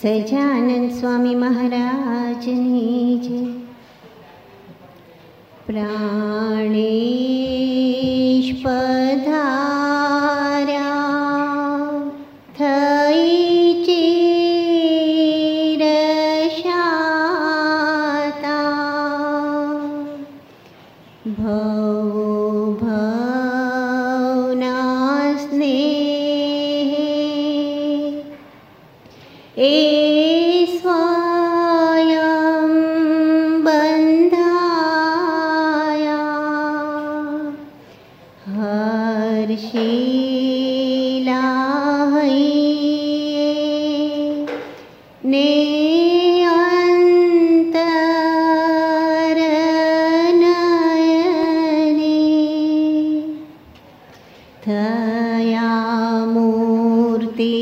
સહજાનંદ સ્વામી મહારાજની જય. પ્રાણેશ પધાર્યા થઈ ચિર શાતા, ભવો ભવના સ્નેહે એ સ્વયં બંધાયા, હર્ષિલા હૈયે ને અંતર નયને થયા મૂર્તિ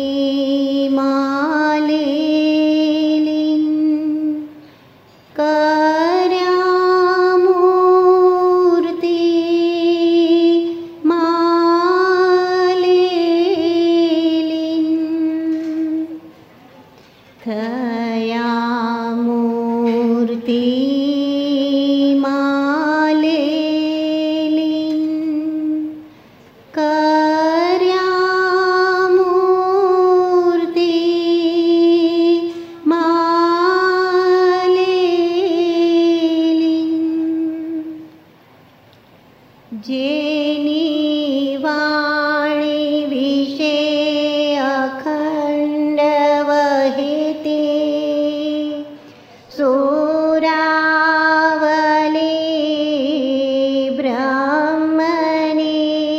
જેની વાણી વિશે અખંડ વહેતે સોરાવલી બ્રહ્મને,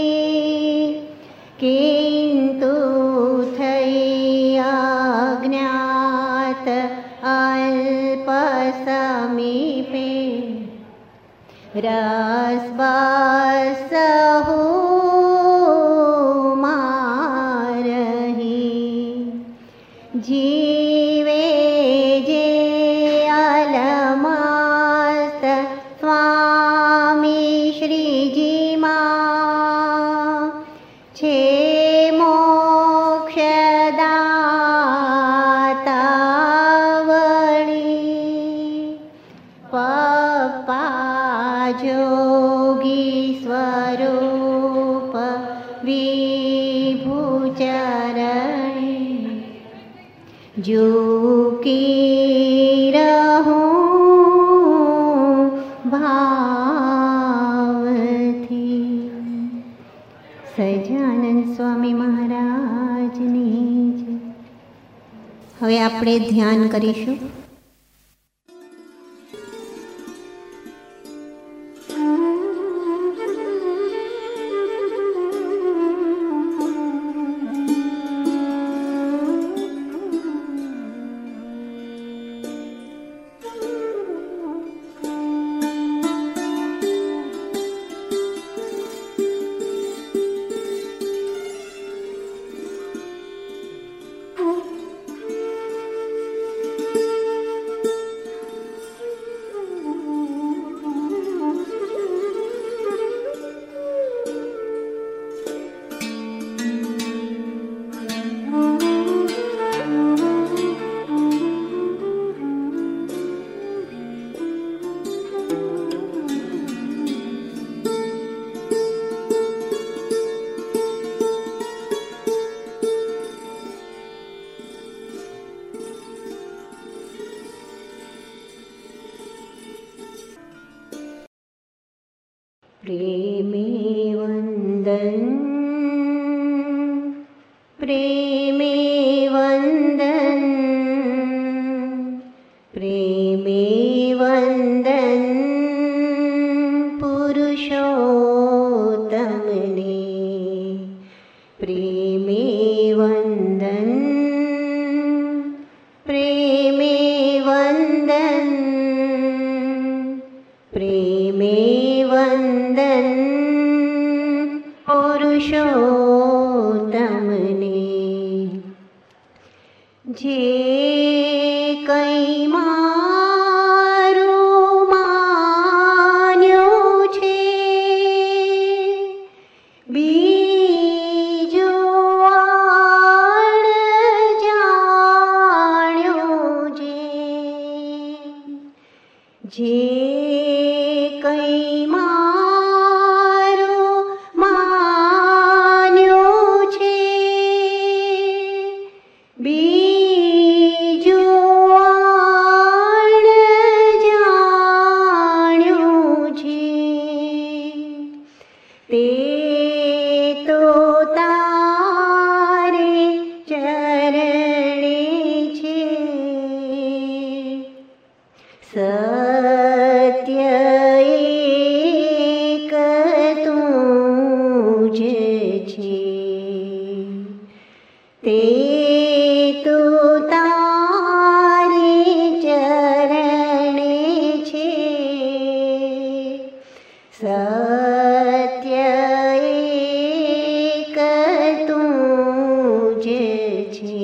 કિંતુ થઈ અજ્ઞાત અલ્પ સમીપે, રસબસ હો મારહી, જીવે જે અલમસ્ત સ્વામી શ્રીજીમાં છે મોક્ષદાતા વળી, પપ્પા જોગી સ્વરૂપ વિભુચરણે, ઝૂકી રહું ભાવથી. સહજાનંદ સ્વામી મહારાજની જય. હવે આપણે ધ્યાન કરીશું. પ્રેમે વંદન, પ્રેમે વંદન, પ્રેમે વંદન પુરુષોત્તમને, પ્રેમે વંદન, પ્રેમે વંદન, પ્રેમે વંદન પુરુષોત્તમને, જે કંઈ મારું માન્યું છે, બીજું આણ જા જે કંઈ મારું માન્યું છે બીજું અણજાણ્યું છે તે તો તારે ચરણે છે સત્ય એક તું જ છે તે તો તારે ચરણે છે સત્ય એક તું જ છે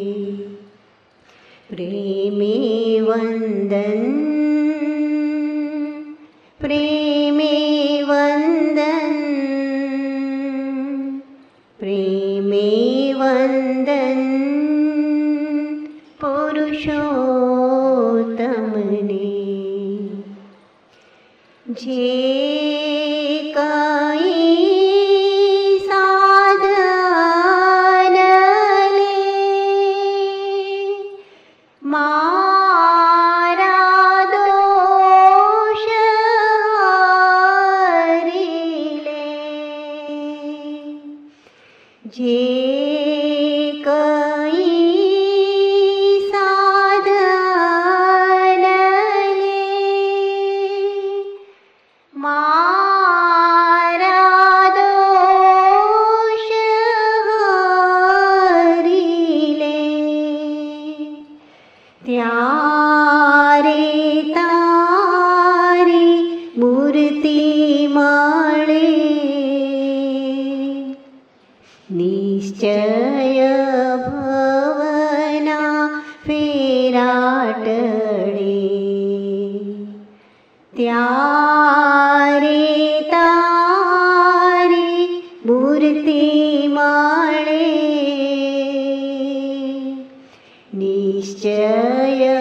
પ્રેમી વંદન પ્રેમી વંદન પ્રેમી વંદન પુરુષોત્તમને જે કંઈ સાધન લે મારા દોષ હરી લે જે કંઈ સાધન લે મારા દોષ હરી લે ત્યારે તારી મૂર્તિ મળે નિશ્ચય ભવના ફેરા ટળે ત્યારે તારી મૂર્તિ મળે નિશ્ચય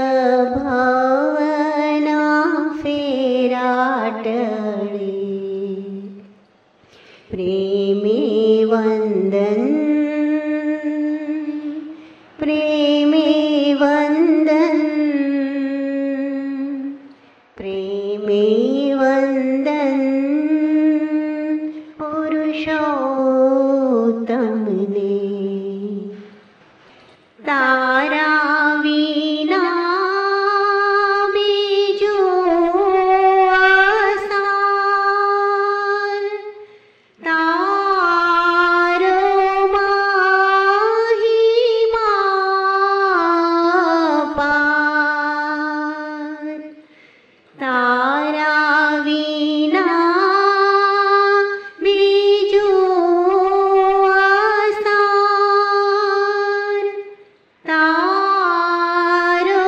ભવના ફેરા ટળે પ્રેમી વંદન પ્રેમી વંદન પ્રેમી વંદન પુરુષોત્તમને તારા વિના બીજું આસાર તારો મહિમા પાર તારા વિના બીજું આસાર તારો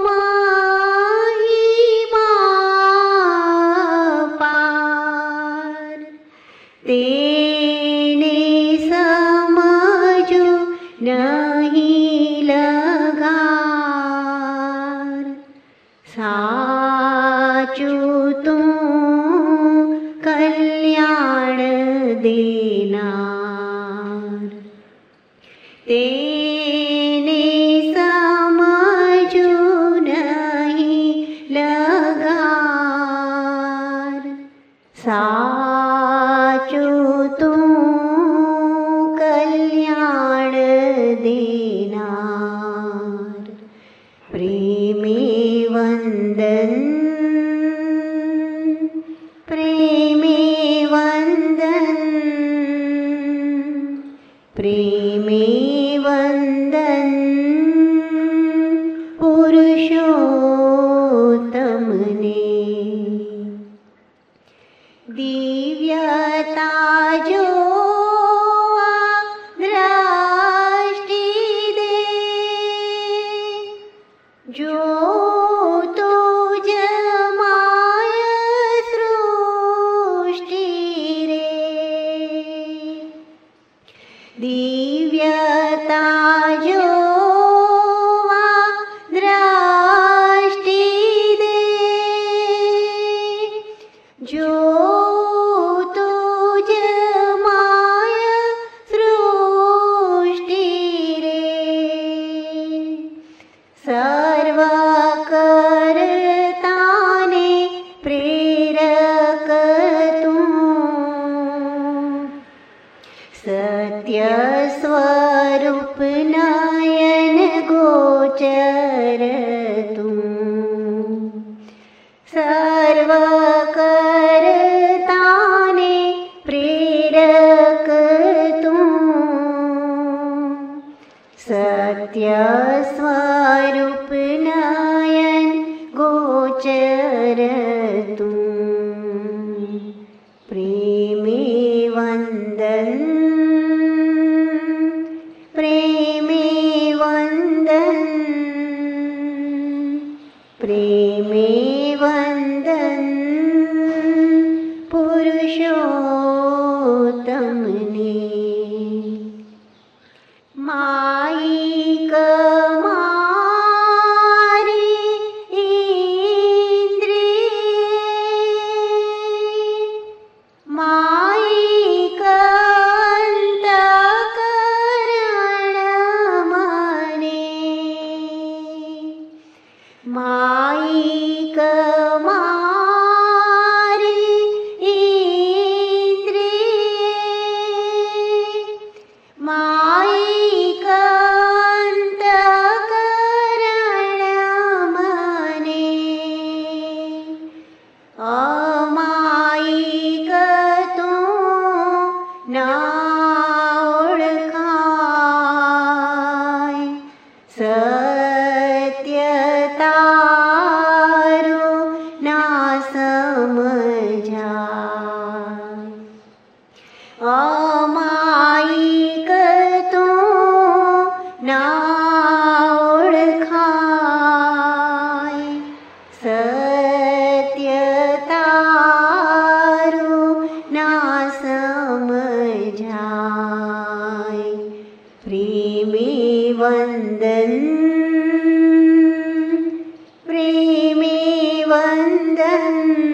મહિમા પાર તેને સમજો નહીં લગાર સાચું તું કલ્યાણ દેનાર તેને સમજો નહીં લગાર સાચું તું કલ્યાણ દેનાર પ્રેમી વંદન પ્રેમી વંદન પ્રેમી વંદન પુરુષોત્તમને દિવ્યતા જોવા દ્રષ્ટિ દે જો તુજ માય સૃષ્ટિ રે દિવ્યતા જોવા દ્રષ્ટિ દે સર્વ કરતાને પ્રેરક તું, સત્ય સ્વરૂપ નયન ગોચર તું, સર્વ કરતાને પ્રેરક તું, સત્ય સ્વરૂપ નયન ગોચર તું, પ્રેમે વંદન પ્રેમે વંદન પ્રેમે વંદન પુરુષોત્તમને, માઈક મારી ઇન્દ્રિય, માઈક અંતઃકરણ મને, માઈક મારી ઇન્દ્રિય, માઈક અંતઃકરણ મને, અમાઈક તું ના ઓળખાય, સત્ય તારું ના સમજાય, અમાઈક તું ના ઓળખાય, સત્ય તારું ના સમજાય, પ્રેમે વંદન પ્રેમે વંદન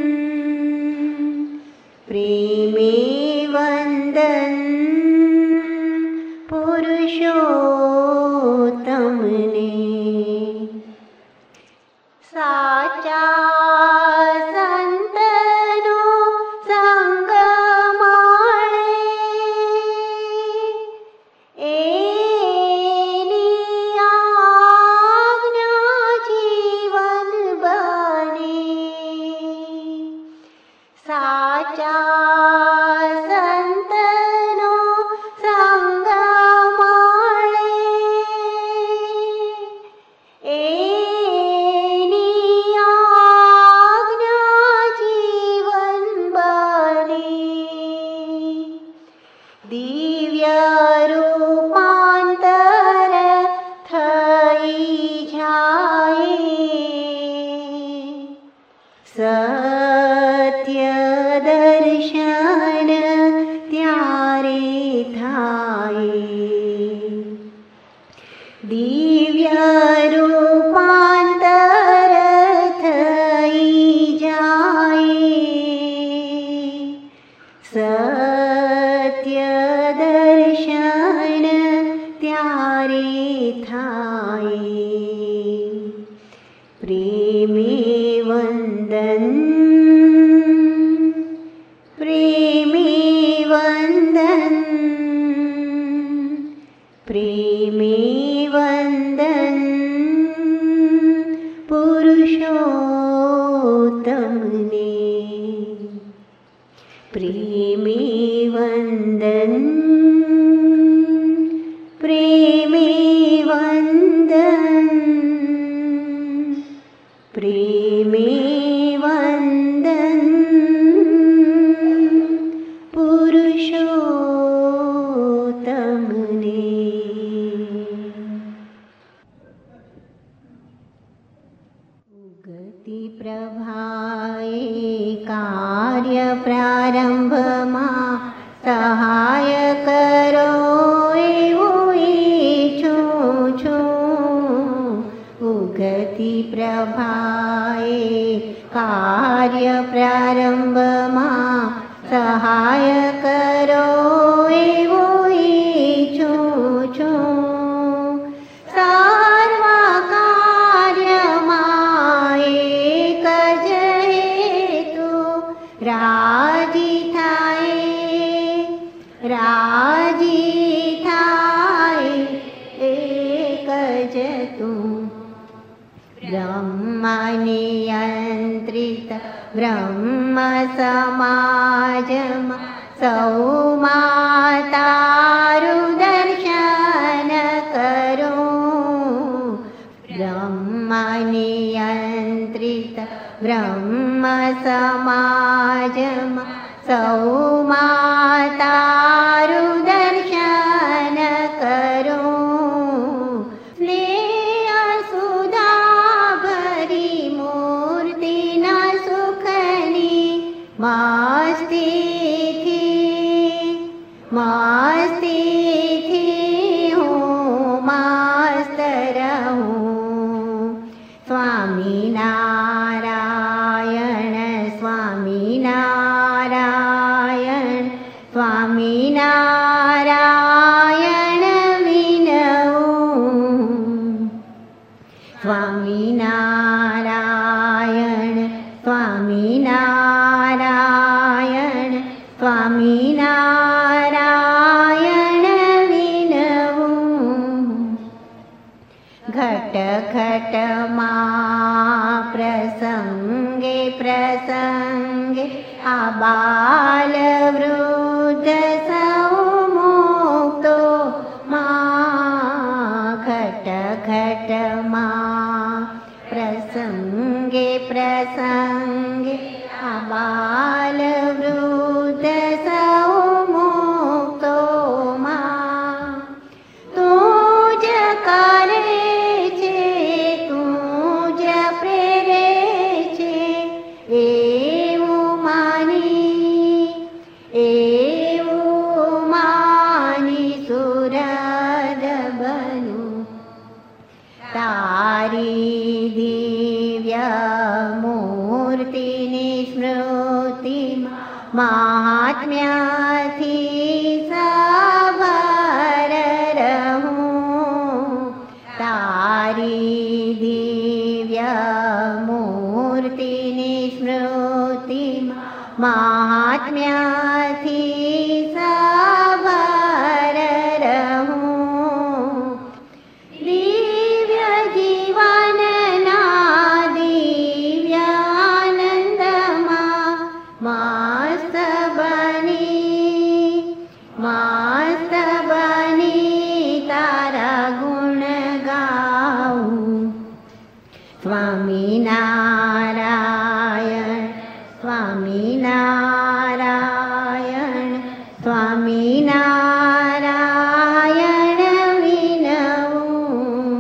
પ્રેમે વંદન પુરુષોત્તમને, સાચા સંતનો સંગ મળે, એની આજ્ઞા જીવન બને, સાચા સંતનો સંગ મળે, એની આજ્ઞા જીવન બને, દિવ્ય રૂપાંતર થઈ જાય, સત્ય દર્શન ત્યારે થાય, દિવ્ય રૂપાંતર થઈ જાય, સત્ય દર્શન ત્યારે થાય, પ્રેમે વંદન પ્રેમે વંદન પ્રેમે વંદન પુરુષોત્તમને, પ્રેમે વંદન પ્રેમે વંદન પ્રેમે વંદન પુરુષોત્તમને, ઉગતી પ્રભાએ કાર્ય પ્રારંભમાં સહાય કરો એવું ઈચ્છું છું, ઉગતી પ્રભાએ કાર્ય પ્રારંભમાં સહાય કરો એવું ઈચ્છું છું, સર્વકાળ બ્રહ્મનિયંત્રિત બ્રહ્મ સમાજમાં સૌ તારું દર્શન કરું. બ્રહ્મનિયંત્રિત બ્રહ્મ સમાજમાં સૌ તારું દર્શન કરું. સ્નેહ સુધા ભરી મૂર્તિના સુખની મસ્તીથી હું મસ્ત રહું. સ્વામિનારાયણ સ્વામિનારાયણ સ્વામિનારાયણ વિનવું. સ્વામિનારાયણ સ્વામિનારાયણ સ્વામિનારાયણ વિનવું. ઘટ ઘટમાં પ્રસંગે પ્રસંગે આ બાલ વૃદ્ધ સૌ મુક્તો માં. ઘટ ઘટમાં પ્રસંગે પ્રસંગે આ બાલ વૃદ્ધ સૌ મુક્તો માં. તું જ કરે છે તું જ પ્રેરે છે એવું માની સુરદ બનું. તારી દિવ્ય મૂર્તિની સ્મૃતિમાં મહાત્મ્યથી સભર રહું. તારી દિવ્ય મૂર્તિની સ્મૃતિમાં મહાત્મ્યથી સભર રહું. દિવ્ય જીવનના દિવ્ય આનંદમાં મસ્ત બની તારા ગુણ ગાઉં. સ્વામિનારાયણ સ્વામિનારાયણ સ્વામિનારાયણ વિનવું.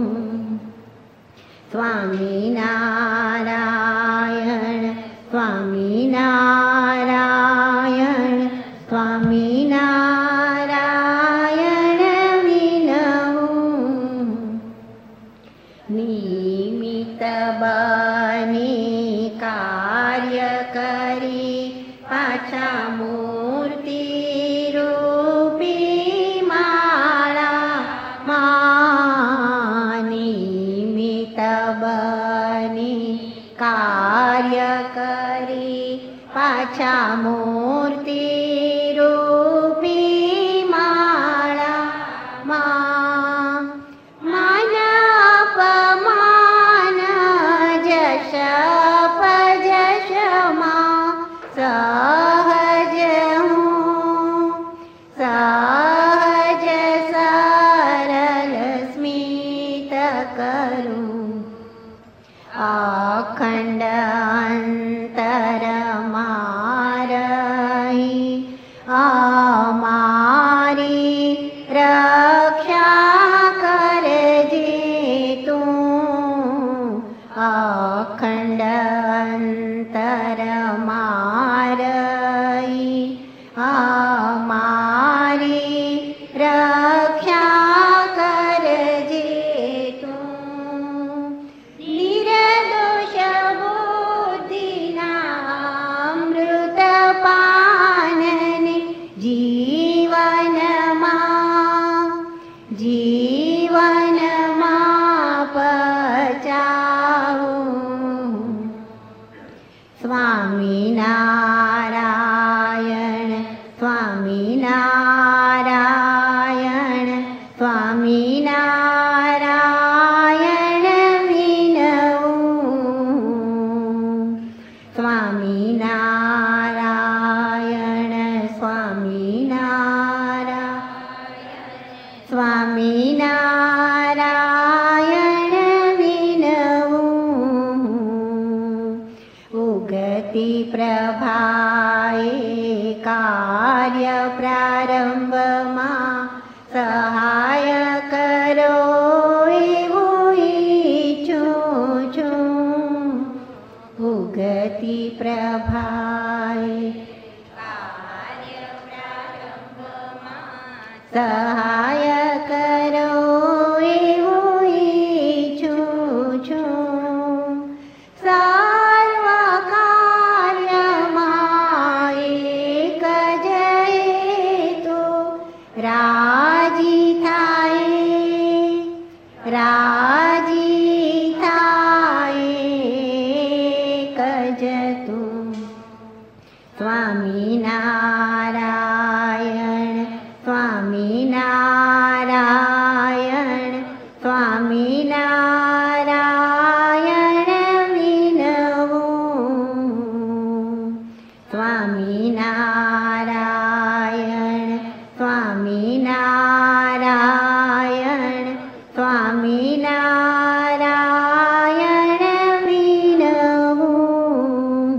સ્વામિનારાયણ સ્વામિનારાયણ સ્વામિનારાયણ વિનવું. નિમિત્ત બની કાર્ય કરી પાછા મૂર્તિ રૂપી માળા માં. નિમિત્ત બની કાર્ય કરી પાછા મૂર્તિ રૂપી માળા માં. માન અપમાન જશ પજશમાં સહજ હું સહજ સરળ સ્મિત કરું. અખંડ અંતરમાં રહી અમારી રક્ષા કરજે તું. અખંડ અંતરમાં રહી અમારી રક્ષા કરજે તું. નિર્દોષ બુદ્ધિના અમૃત પાનને જીવનમાં પચાવું. કાર્ય પ્રારંભમાં સહાય કરો એવું ઈચ્છું છું. ઉગતી પ્રભાએ સહાય કરો એવું ઈચ્છું છું. સર્વ કાર્યમાં એક જ હેતુ રાજી થાય એક જ તું. સ્વામિનારાયણ સ્વામિનારાયણ સ્વામિનારાયણ વિનવું. સ્વામિનારાયણ સ્વામિનારાયણ સ્વામિનારાયણ વિનવું.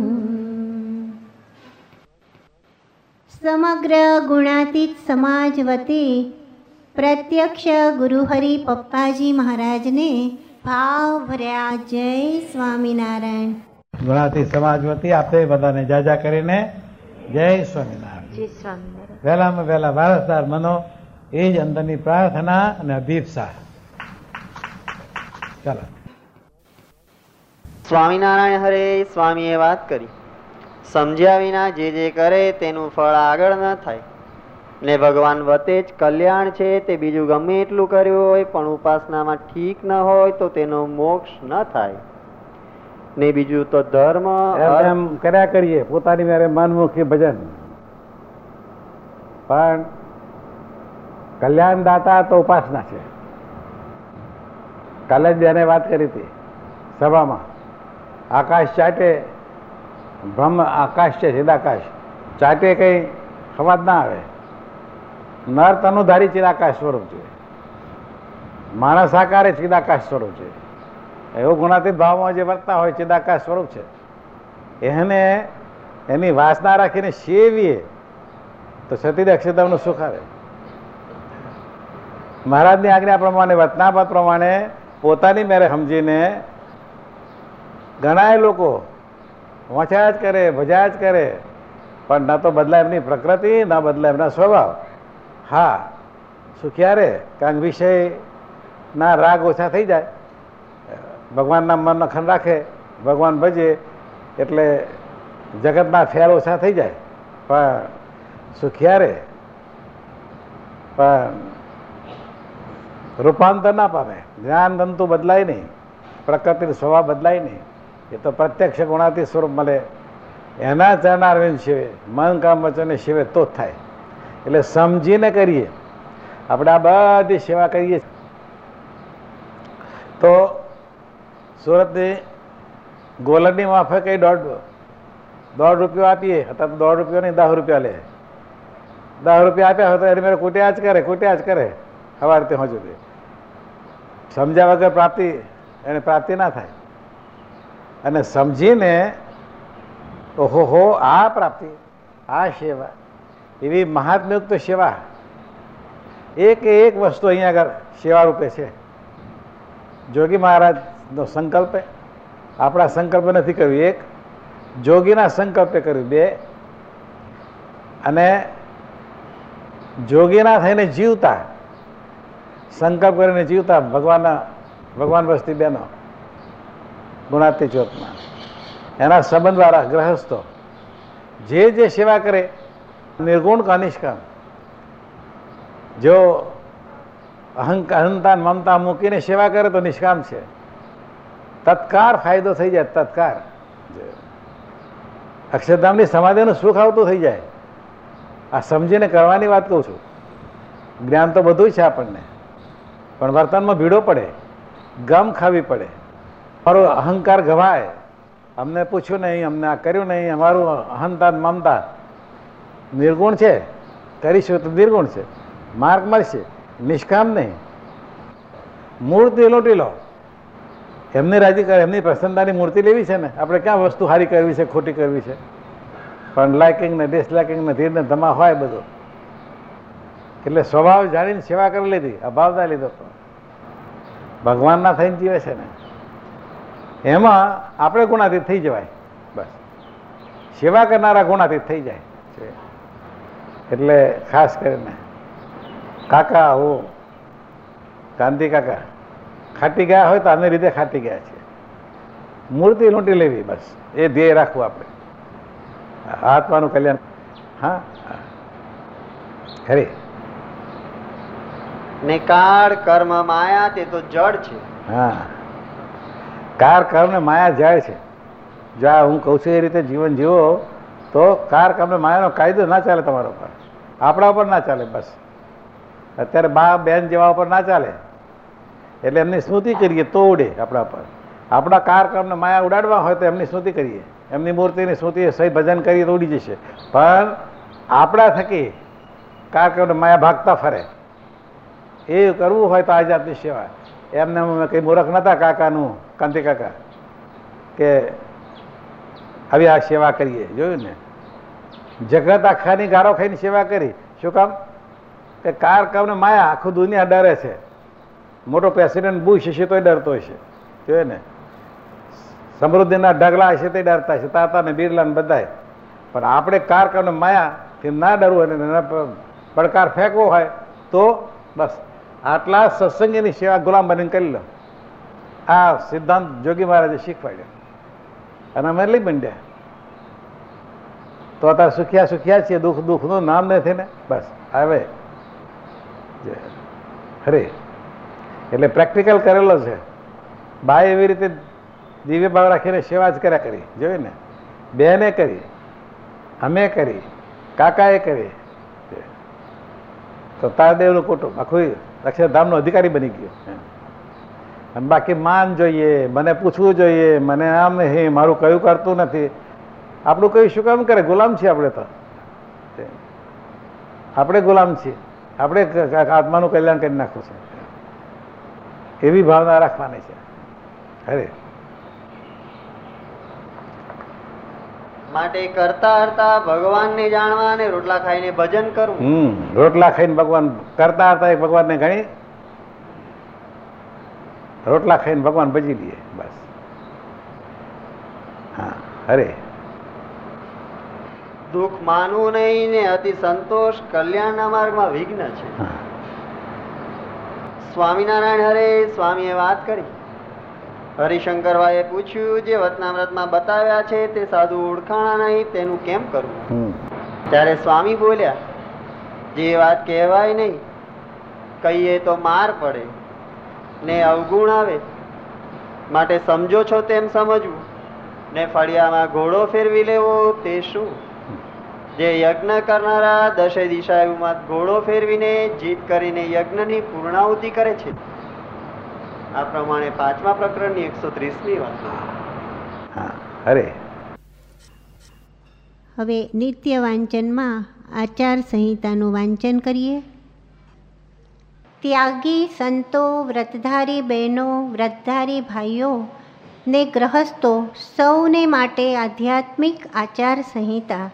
સમગ્ર ગુણાતીત સમાજ વતી પ્રત્યક્ષ ગુરુહરિ પપ્પાજી મહારાજને ભાવ ભર્યા જય સ્વામિનારાયણ. ગુણાતીત સમાજ વતી આપે બધાને જાજા કરીને જય સ્વામિનારાયણ. વહેલામાં વહેલા વારસદાર બનો એ જ અંદરની પ્રાર્થના અને અભિપ્સા. ચાલો. સ્વામિનારાયણ હરે. સ્વામીએ વાત કરી, સમજ્યા વિના જે કરે તેનું ફળ આગળ ન થાય ને ભગવાન વતે જ કલ્યાણ છે. તે બીજું ગમે એટલું કર્યું હોય પણ ઉપાસનામાં ઠીક ન હોય તો તેનો મોક્ષ ન થાય ને બીજું તો ધર્મ એમ કર્યા કરીએ પોતાની મેરે મનમુખી ભજન, પણ કલ્યાણદાતા તો ઉપાસના છે. કાલે જ બેને વાત કરી હતી સભામાં, આકાશ ચાટે બ્રહ્મ આકાશ છે, ચિદાકાશ ચાટે કઈ ખબર ના આવે. નર તનુધારી ચિદાકાશ સ્વરૂપ છે, માણસ આકારે ચિદાકાશ સ્વરૂપ છે. એવું ગુણાતીત ભાવમાં જે વર્તા હોય ચિદાકાશ સ્વરૂપ છે, એને એની વાસના રાખીને સેવીએ તો સતીદ અક્ષરધામનું સુખ આવે. મહારાજની આજ્ઞા પ્રમાણે વતનાપત પ્રમાણે પોતાની મેરે સમજીને ઘણા લોકો વાંચ્યા જ કરે, ભજ્યા જ કરે, પણ ના તો બદલાય એમની પ્રકૃતિ, ના બદલાય એમના સ્વભાવ. હા, સુખ્યા રે, કારણ વિષયના રાગ ઓછા થઈ જાય. ભગવાનના મનનો ખન રાખે, ભગવાન ભજે એટલે જગતના ફેર ઓછા થઈ જાય. પણ સુખ્યા રે, પણ રૂપાંતર ના પામે. જ્ઞાન તંતુ બદલાય નહીં, પ્રકૃતિનો સ્વભાવ બદલાય નહીં. એ તો પ્રત્યક્ષ ગુણાતીત સ્વરૂપ મળે. એના ચરણારવિંદ શિવે, મન કામ વચને શિવે તો જ થાય. એટલે સમજીને કરીએ. આપણે આ બધી સેવા કરીએ તો સુરતની ગોલરની માફે કંઈ દોઢ રૂપિયો આપીએ, અત્યારે તો 1.5 રૂપિયો નહીં 10 રૂપિયા લે. 10 રૂપિયા આપ્યા હોય તો એની મેરે કૂટ્યા જ કરે સવારથી હજુ સુધી. સમજ્યા વગર પ્રાપ્તિ એને પ્રાપ્તિ ના થાય. અને સમજીને ઓહો આ પ્રાપ્તિ, આ સેવા, એવી મહાત્મ્યુક્ત સેવા, એક વસ્તુ અહીંયા આગળ સેવા રૂપે છે. જોગી મહારાજનો સંકલ્પ, આપણા સંકલ્પ નથી કર્યું. એક જોગીના સંકલ્પે કર્યું. 2 અને જોગીના થઈને જીવતા, સંકલ્પ કરીને જીવતા ભગવાન વસ્તી બહેનો ગુણાતીત જ્યોતમાં એના સંબંધવાળા ગ્રહસ્થો જે સેવા કરે, નિર્ગુણ કે અનિષ્કામ, જો અહંતા મમતા મૂકીને સેવા કરે તો નિષ્કામ છે. તત્કાર ફાયદો થઈ જાય, તત્કાર અક્ષરધામની સમાધિનું સુખ આવતું થઈ જાય. આ સમજીને કરવાની વાત કહું છું. જ્ઞાન તો બધું છે આપણને, પણ વર્તનમાં ભીડો પડે, ગમ ખાવી પડે. મારો અહંકાર ગવાય, અમને પૂછ્યું નહીં, અમને આ કર્યું નહીં, અમારું અહંતા મમતા નિર્ગુણ છે, કરીશું તો નિર્ગુણ છે, માર્ગ મળશે, નિષ્કામ નહીં. મૂર્તિ લૂંટી લો, એમને રાજી કરે, એમની પ્રસન્નતાની મૂર્તિ લેવી છે ને. આપણે ક્યાં વસ્તુ સારી કરવી છે, ખોટી કરવી છે? પણ લાઇકિંગ ને ડિસલાઇકિંગ ને ધીર ને ધમા હોય બધું. એટલે સ્વભાવ જાણીને સેવા કરી લીધી, અભાવ ના લીધો. ભગવાનના થઈને જીવે છે ને એમાં આપણે ગુણાતીત થઈ જવાય. બસ સેવા કરનારા ગુણાતીત થઈ જાય છે. એટલે ખાસ કરીને કાકા હું ગાંધી કાકા ખાટી ગયા હોય તો આને રીતે ખાટી ગયા છે. મૂર્તિ લૂંટી લેવી, બસ એ ધ્યેય રાખવું આપણે. આત્માનું કલ્યાણ. હા ખરી. ને કાળ કર્મ માયા તે તો જડ છે. હા, કાર કર્મ ને માયા જાય છે. જો આ હું કહું છું એ રીતે જીવન જીવો તો કાર કર્મ ને માયાનો કાયદો ના ચાલે તમારા ઉપર, આપણા ઉપર ના ચાલે. બસ અત્યારે બા બેન જેવા ઉપર ના ચાલે. એટલે એમની સ્મૃતિ કરીએ તો ઉડે આપણા પર. આપણા કાર કર્મ ને માયા ઉડાડવા હોય તો એમની સ્મૃતિ કરીએ, એમની મૂર્તિની સ્મૃતિ સહી ભજન કરીએ તો ઉડી જશે. પણ આપણા થકી કાર કર્મ ને માયા ભાગતા ફરે એ કરવું હોય તો આ જાતની સેવા. એમને કંઈ મૂર્ખ નહોતા કાકાનું, કાંતિ કાકા, કે આવી આ સેવા કરીએ. જોયું ને, જગત આખાની ગારો ખાઈને સેવા કરી. શું કામ? કે કાર કામને માયા આખું દુનિયા ડરે છે. મોટો પ્રેસિડેન્ટ બુશ હશે તોય ડરતો હશે. જોયું ને, સમૃદ્ધિના ઢગલા હશે તે ડરતા હશે, તાતા ને બિરલા ને બધાય. પણ આપણે કાર કામને માયાથી ના ડરવું અને પડકાર ફેંકવો હોય તો બસ આટલા સત્સંગીની સેવા ગુલામ બનીને કરી લો. આ સિદ્ધાંત જોગી મહારાજે શીખવાડ્યો અને અમે લઈ મંડ્યા. તો અત્યારે સુખ્યા સુખ્યા છીએ, દુઃખ દુઃખનું નામ નથી ને. બસ આવે અરે એટલે પ્રેક્ટિકલ કરેલો છે. બાએ એવી રીતે દિવ્ય ભાવ રાખીને સેવા જ કર્યા કરી. જોયું ને, બેને કરી, અમે કરી, કાકાએ કરી. તો તારદેવનું કુટુંબ આખું અક્ષરધામનો અધિકારી બની ગયો. અને બાકી માન જોઈએ, મને પૂછવું જોઈએ, મને આમ નહીં, મારું કયું કરતું નથી. આપણું કયું શું કામ કરે? ગુલામ છીએ આપણે. તો આપણે ગુલામ છીએ. આપણે આત્માનું કલ્યાણ કરી નાખવું છે એવી ભાવના રાખવાની છે. અરે માટે કરતા હરતા ભગવાનને જાણવા અને રોટલા ખાઈને ભજન કરવું. રોટલા ખાઈને ભગવાન કરતા હતા એક ભગવાનને ઘણી રોટલા ખાઈને ભગવાન ભજી દઈએ. બસ હા. અરે દુઃખ માનવું નહીં ને અતિ સંતોષ કલ્યાણના માર્ગમાં વિઘ્ન છે. સ્વામિનારાયણ હરે સ્વામીએ વાત કરી. હરિશંકરભાઈએ પૂછ્યું, જે વચનામૃતમાં બતાવ્યા છે તે સાધુ ઓળખાણા નહીં, તેનું કેમ કરવું? ત્યારે સ્વામી બોલ્યા, જે વાત કહેવાય નહીં, કહીએ તો માર પડે ને અવગુણ આવે. માટે સમજો છો તેમ સમજવું ને ફળિયામાં ઘોડો ફેરવી લેવો તે શું? જે યજ્ઞ કરનારા દશે દિશાઓમાં ઘોડો ફેરવીને જીત કરીને યજ્ઞની પૂર્ણાહુતિ કરે છે. આ પ્રમાણે 5મા પ્રકરણની 130મી વાત. અરે હવે નિત્ય વાંચનમાં આચાર સંહિતાનું વાંચન કરીએ. ત્યાગી સંતો, વ્રતધારી બહેનો, વ્રતધારી ભાઈઓ ને ગ્રહસ્થો સૌને માટે આધ્યાત્મિક આચાર સંહિતા.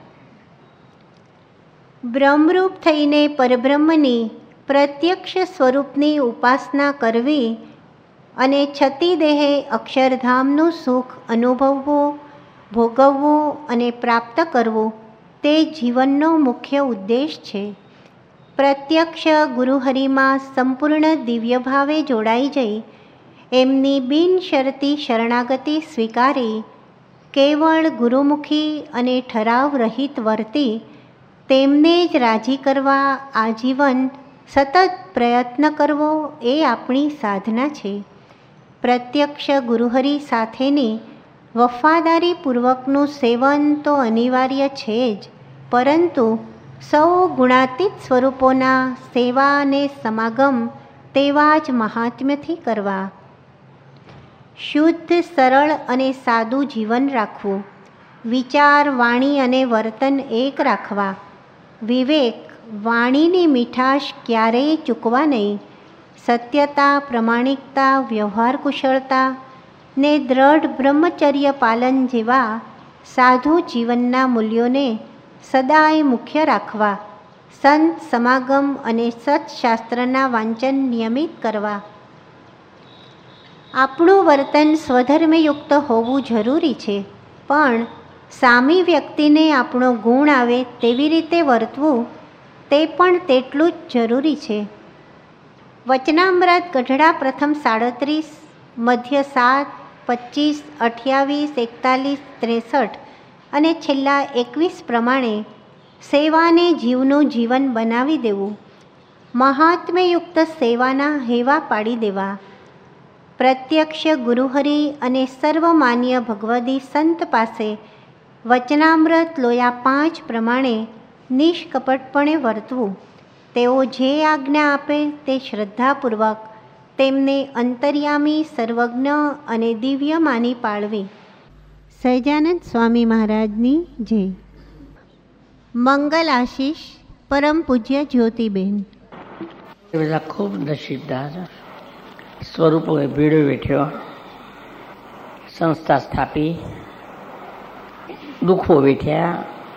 બ્રહ્મરૂપ થઈને પરબ્રહ્મની પ્રત્યક્ષ સ્વરૂપની ઉપાસના કરવી અને છતી દેહે અક્ષરધામનું સુખ અનુભવવું, ભોગવવું અને પ્રાપ્ત કરવું તે જીવનનો મુખ્ય ઉદ્દેશ છે. પ્રત્યક્ષ ગુરુહરિમાં સંપૂર્ણ દિવ્ય ભાવે જોડાઈ જઈ એમની બિનશરતી શરણાગતિ સ્વીકારી કેવળ ગુરુમુખી અને ઠરાવ રહિત વર્તી તેમને જ રાજી કરવા આજીવન સતત પ્રયત્ન કરવો એ આપણી સાધના છે. પ્રત્યક્ષ ગુરુહરિ સાથેની વફાદારીપૂર્વકનું સેવન તો અનિવાર્ય છે જ, પરંતુ સૌ ગુણાતીત સ્વરૂપોના સેવા અને સમાગમ તેવા જ મહાત્મ્યથી કરવા. શુદ્ધ, સરળ અને સાદું જીવન રાખવું. વિચાર, વાણી અને વર્તન એક રાખવા. વિવેક, વાણીની મીઠાશ ક્યારેય ચૂકવા નહીં. સત્યતા, પ્રમાણિકતા, વ્યવહાર કુશળતા ને દ્રઢ બ્રહ્મચર્ય પાલન જેવા સાધુ જીવનના મૂલ્યોને સદાય મુખ્ય રાખવા, સંત સમાગમ અને સત્શાસ્ત્રના વાંચન નિયમિત કરવા. આપણું વર્તન સ્વધર્મયુક્ત હોવું જરૂરી છે, પણ સામી વ્યક્તિને આપણો ગુણ આવે તેવી રીતે વર્તવું તે પણ તેટલું જ જરૂરી છે. વચનામૃત ગઢડા પ્રથમ 37, મધ્ય 7, 25, 28, 41, 63 અને છેલ્લા 21 પ્રમાણે સેવાને જીવનું જીવન બનાવી દેવું, મહાત્મ્યયુક્ત સેવાના હેવા પાડી દેવા, પ્રત્યક્ષ ગુરુહરિ અને સર્વમાન્ય ભગવદી સંત પાસે વચનામૃત લોયા 5 પ્રમાણે નિષ્કપટપણે વર્તવું. તેઓ જે આજ્ઞા આપે તે શ્રદ્ધાપૂર્વક તેમને અંતર્યામી, સર્વજ્ઞ અને દિવ્ય માની પાળવી. સહજાનંદ સ્વામી મહારાજની જય. મંગલ આશીષ પરમ પૂજ્ય જ્યોતિબેન. એ બધા ખૂબ નસીબદાર સ્વરૂપોએ ભીડો વેઠ્યો, સંસ્થા સ્થાપી, દુઃખો વેઠ્યા,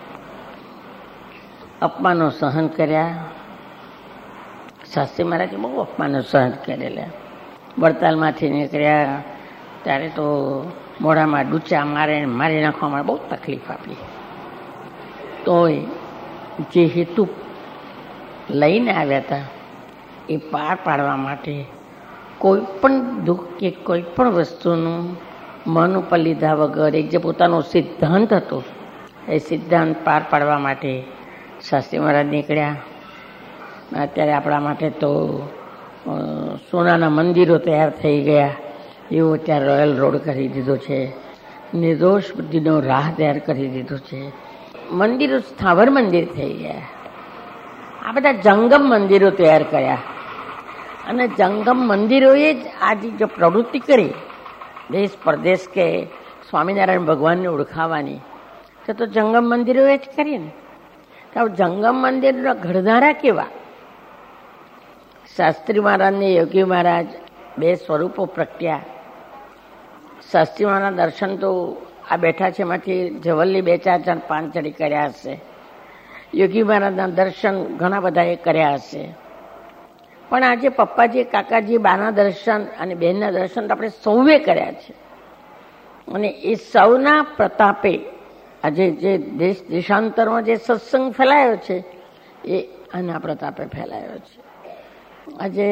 અપમાનો સહન કર્યા. શાસ્ત્રી મહારાજે બહુ અપમાનો સહન કરેલા. વડતાલમાંથી નીકળ્યા ત્યારે તો મોઢામાં ડૂચા મારી નાખવામાં બહુ તકલીફ આપી. તોય જે હેતુ લઈને આવ્યા હતા એ પાર પાડવા માટે કોઈ પણ દુઃખ કે કોઈ પણ વસ્તુનું મન ઉપર લીધા વગર એક જે પોતાનો સિદ્ધાંત હતો એ સિદ્ધાંત પાર પાડવા માટે શાસ્ત્રી મહારાજ નીકળ્યા. અત્યારે આપણા માટે તો સોનાના મંદિરો તૈયાર થઈ ગયા, એવું અત્યારે રોયલ રોડ કરી દીધો છે, નિર્દોષ બુદ્ધિનો રાહ તૈયાર કરી દીધો છે, મંદિરો સ્થાવર મંદિર થઈ ગયા. આ બધા જંગમ મંદિરો તૈયાર કર્યા અને જંગમ મંદિરોએ જ આજે જો પ્રવૃત્તિ કરી દેશ પરદેશ કે સ્વામિનારાયણ ભગવાનને ઓળખાવાની, તો જંગમ મંદિરોએ જ કરી ને. તો જંગમ મંદિરના ઘડનારા કેવા? શાસ્ત્રી મહારાજ ને યોગી મહારાજ બે સ્વરૂપો પ્રગટ્યા. શાસ્ત્રી મહારાજ દર્શન તો આ બેઠા છે એમાંથી જવલ્લી 2, 4 જણ 5 ચડી કર્યા હશે. યોગી મહારાજના દર્શન ઘણા બધાએ કર્યા હશે. પણ આજે પપ્પાજી, કાકાજી, બાના દર્શન અને બહેનના દર્શન તો આપણે સૌએ કર્યા છે. અને એ સૌના પ્રતાપે આજે જે દેશ દેશાંતરમાં જે સત્સંગ ફેલાયો છે એ આના પ્રતાપે ફેલાયો છે. આજે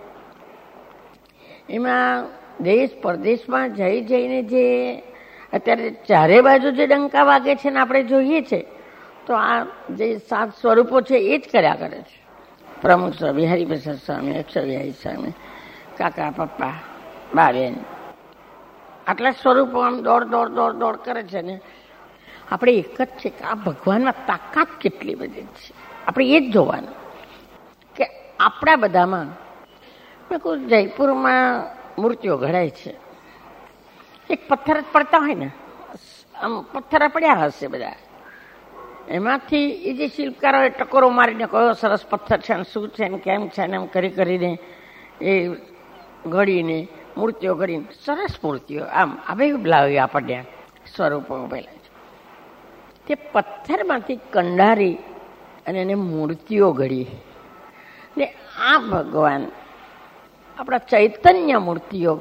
એમાં દેશ પરદેશમાં જઈને જે અત્યારે ચારે બાજુ જે ડંકા વાગે છે ને આપણે જોઈએ છે, તો આ જે 7 સ્વરૂપો છે એ જ કર્યા કરે છે. પ્રમુખ સ્વામી, હરિપ્રસાદ સ્વામી, અક્ષર વિહારી સ્વામી, કાકા, પપ્પા, બા, બેન, આટલા સ્વરૂપો આમ દોડ કરે છે ને. આપણે એક જ છે કે આ ભગવાનમાં તાકાત કેટલી બધી છે, આપણે એ જ જોવાનું કે આપણા બધામાં. મેં કહું જયપુરમાં મૂર્તિઓ ઘડાય છે, એક પથ્થર જ પડતા હોય ને, આમ પથ્થર પડ્યા હશે બધા, એમાંથી એ જે શિલ્પકારોએ ટકોરો મારીને કયો સરસ પથ્થર છે ને શું છે ને કેમ છે ને એમ કરીને એ ઘડીને મૂર્તિઓ ઘડીને સરસ મૂર્તિઓ આમ આવે લાવી આપણને સ્વરૂપો પહેલાં તે પથ્થરમાંથી કંડારી અને એને મૂર્તિઓ ઘડી ને આ ભગવાન આપણા ચૈતન્ય મૂર્તિઓ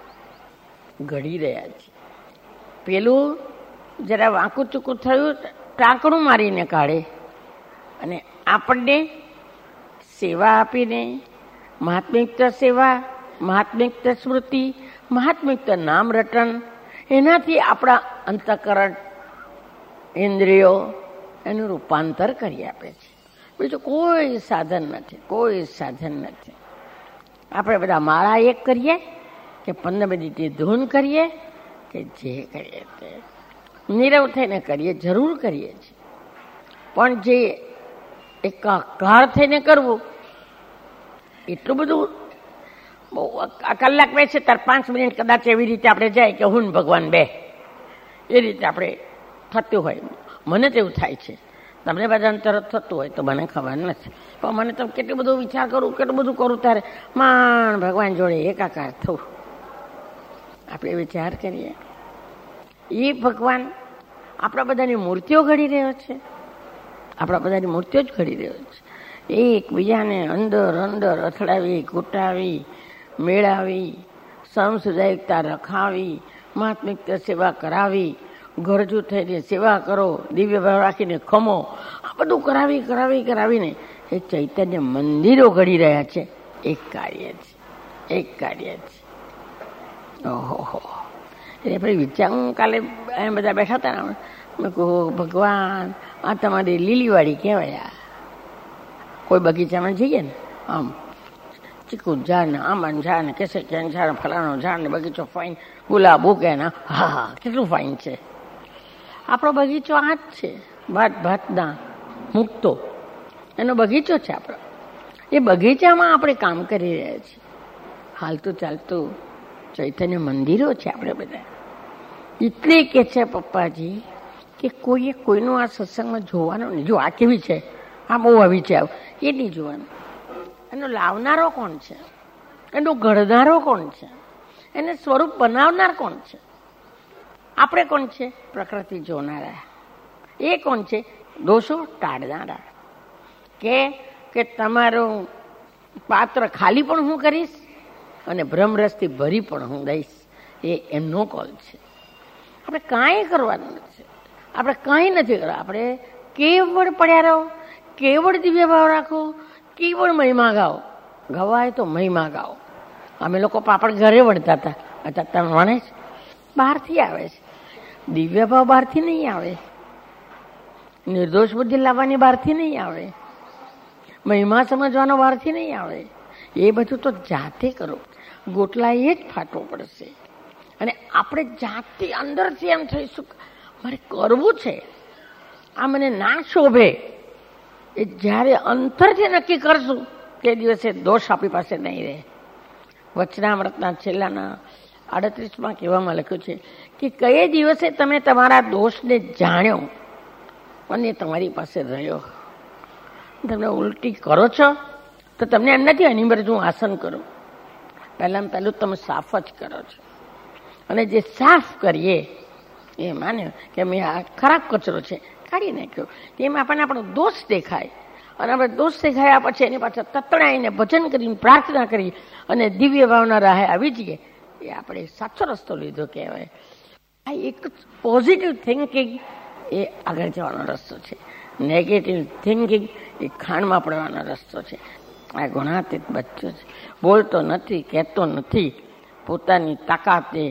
ઘડી રહ્યા છે. પેલું જરા વાંકું ચૂકું થયું ટાંકણું મારીને કાઢે અને આપણને સેવા આપીને મહાત્મિકતા સેવા, મહાત્મિકતા સ્મૃતિ, મહાત્મિકતા નામ રટન, એનાથી આપણા અંતઃકરણ ઇન્દ્રિયો એનું રૂપાંતર કરી આપે છે. બીજું કોઈ સાધન નથી, કોઈ સાધન નથી. આપણે બધા માળા એક કરીએ કે 15 મિનિટની ધૂન કરીએ કે જે કરીએ તે નીરવ થઈને કરીએ, જરૂર કરીએ છીએ, પણ જે એકાકાર થઈને કરવું એટલું બધું બહુ કલાક બેસે ત્યારે 5 મિનિટ કદાચ એવી રીતે આપણે જાય કે હું ભગવાન બે, એ રીતે આપણે થતું હોય. મને તો એવું થાય છે, તમને બધાને તરત થતું હોય તો મને ખબર નથી, પણ મને તો કેટલું બધું વિચાર કરું, કેટલું બધું કરું ત્યારે માંડ ભગવાન જોડે એકાકાર થવું. આપણે વિચાર કરીએ એ ભગવાન આપણા બધાની મૂર્તિઓ ઘડી રહ્યો છે. આપણા બધાની મૂર્તિઓ જ ઘડી રહ્યો છે. એકબીજાને અંદર અંદર અથડાવી, કૂટાવી, મેળાવી, સમસુદાયિકતા રખાવી, મહાત્મિકતા સેવા કરાવી, ગરજુ થઈને સેવા કરો, દિવ્ય ભાવ રાખીને ખમો, આ બધું કરાવી કરાવી કરાવીને એ ચૈતન્ય મંદિરો ઘડી રહ્યા છે. એક કાર્ય છે, એક કાર્ય છે. ઓહો, એટલે આપણે વિચાર, હું કાલે એમ બધા બેઠા હતા ને, મેં કહું ભગવાન આ તમારી લીલીવાડી કહેવાય. કોઈ બગીચામાં જઈએ ને, આમ ચીકુ ઝાડ ને આંબાનું ઝાડ ને કેસે કેન ઝાડ ફલાણો ઝાડ ને બગીચો ફાઇન, ગુલાબ ઉગે ને હા કેટલું ફાઇન છે. આપણો બગીચો આ જ છે, ભાત ભાતના મૂકતો એનો બગીચો છે આપણો. એ બગીચામાં આપણે કામ કરી રહ્યા છીએ. હાલતું ચાલતું ચૈતન્ય મંદિરો છે આપણે બધા. એટલે કે છે પપ્પાજી કે કોઈએ કોઈનું આ સત્સંગમાં જોવાનું નહીં. જો આ કેવી છે, આ બહુ આવી છે, એ નહીં જોવાનું. એનો લાવનારો કોણ છે, એનો ઘડનારો કોણ છે, એને સ્વરૂપ બનાવનાર કોણ છે. આપણે કોણ છે? પ્રકૃતિ જોનારા. એ કોણ છે? દોષો ટાળનારા. કે તમારું પાત્ર ખાલી પણ હું કરીશ અને ભ્રમરસથી ભરી પણ હું દઈશ, એ એમનો કોલ છે. આપણે કાંઈ કરવાનું નથી, આપણે કાંઈ નથી કરવા. આપણે કેવળ પડ્યા રહો, કેવળ દિવ્ય ભાવ રાખો, કેવળ મહિમા ગાઓ. ગવાય તો મહિમા ગાઓ. અમે લોકો પાપડ ઘરે વળતા હતા, અત્યારે તમે વણે છે બહારથી આવે છે. દિવ્ય ભાવ બહારથી નહીં આવે, નિર્દોષ બુદ્ધિ લાવવાની બહારથી નહીં આવે, મહિમા સમજવાનો બહારથી નહીં આવે. એ બધું તો જાતે કરો. ગોટલા એ જ ફાટવો પડશે. અને આપણે જાતે અંદરથી એમ થઈશું મારે કરવું છે, આ મને ના શોભે. એ જ્યારે અંતરથી નક્કી કરશું તે દિવસે દોષ આપણી પાસે નહીં રહે. વચનામૃતના છેલ્લાના 38માં કહેવામાં લખ્યું છે કે કયે દિવસે તમે તમારા દોષને જાણ્યો અને તમારી પાસે રહ્યો. તમે ઉલટી કરો છો તો તમને એમ નથી એની પર હું આસન કરું. પહેલાં તમે સાફ જ કરો છો. અને જે સાફ કરીએ એ માન્યો કે મેં આ ખરાબ કચરો છે કાઢી નાખ્યો, એમાં આપણને આપણો દોષ દેખાય. અને આપણે દોષ દેખાયા પછી એની પાછળ તતડાઈને ભજન કરીને પ્રાર્થના કરી અને દિવ્ય ભાવના રાહે આવી જઈએ, એ આપણે સાચો રસ્તો લીધો કહેવાય. આ એક પોઝિટિવ થિંકિંગ એ આગળ જવાનો રસ્તો છે. નેગેટિવ થિંકિંગ એ ખાણમાં પડવાનો રસ્તો છે. આ ગુણાતીત બચ્ચો છે, બોલતો નથી, કહેતો નથી, પોતાની તાકાતે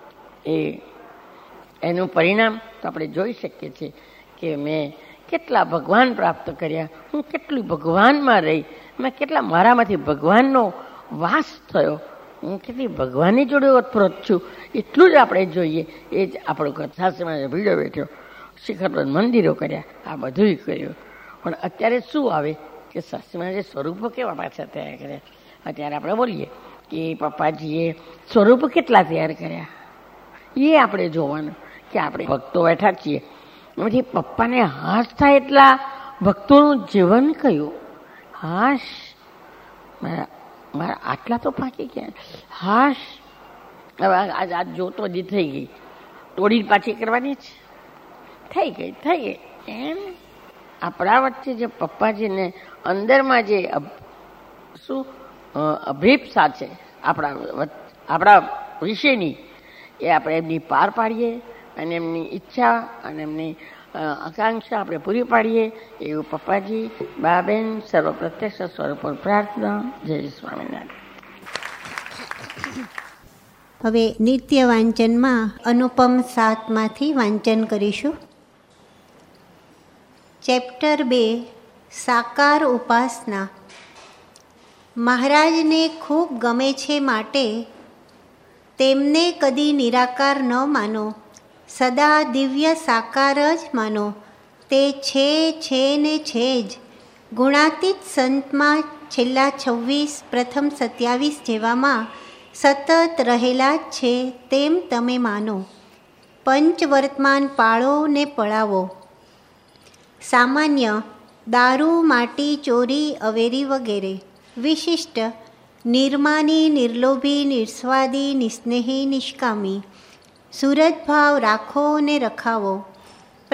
એનું પરિણામ તો આપણે જોઈ શકીએ છીએ કે મેં કેટલા ભગવાન પ્રાપ્ત કર્યા, હું કેટલું ભગવાનમાં રહી, મેં કેટલા મારામાંથી ભગવાનનો વાસ થયો, હું કેટલી ભગવાનની જોડે ઓતપ્રોત છું. એટલું જ આપણે જોઈએ. એ જ આપણું કથાશ્રમમાં ભીડો બેઠો, શિખરબદ્ધ મંદિરો કર્યા, આ બધું કર્યું. પણ અત્યારે શું આવે કે શાસ્ત્રીમાં જે સ્વરૂપો કેવા પાછા તૈયાર કર્યા. અત્યારે આપણે બોલીએ કે પપ્પાજીએ સ્વરૂપો કેટલા તૈયાર કર્યા, એ આપણે જોવાનું. કે આપણે ભક્તો બેઠા છીએ, એમાંથી પપ્પાને હાશ થાય એટલા ભક્તોનું જીવન કયું. હાશ મારા આટલા તો પાકી ગયા. હાશ હવે આજ જોતો જ થઈ ગઈ, તોડી પાછી કરવાની જ થઈ ગઈ. એમ આપણા વચ્ચે જે પપ્પાજીને અંદરમાં જે શું અભિપ્સા છે આપણા વિશેની, એ આપણે એમની પાર પાડીએ અને એમની ઈચ્છા અને એમની આકાંક્ષા આપણે પૂરી પાડીએ એવું પપ્પાજી, બાબેન, સર્વ પ્રત્યક્ષ સ્વરૂપ પ્રાર્થના. જય સ્વામિનારાયણ. હવે નિત્ય વાંચનમાં અનુપમ 7માંથી વાંચન કરીશું. ચેપ્ટર 2 સાકાર ઉપાસના. મહારાજને ખૂબ ગમે છે માટે તેમને કદી નિરાકાર ન માનો, સદા દિવ્ય સાકાર જ માનો. તે છે ને છે જ. ગુણાતીત સંતમાં છેલ્લા 26 પ્રથમ 27 જેવામાં સતત રહેલા જ છે તેમ તમે માનો. પંચવર્તમાન પાળો ને પળાવો. સામાન્ય દારૂ, માટી, ચોરી, અવેરી વગેરે. વિશિષ્ટ નિર્માની, નિર્લોભી, નિસ્વાદી, નિસ્નેહી, નિષ્કામી. સુરત ભાવ રાખો ને રખાવો.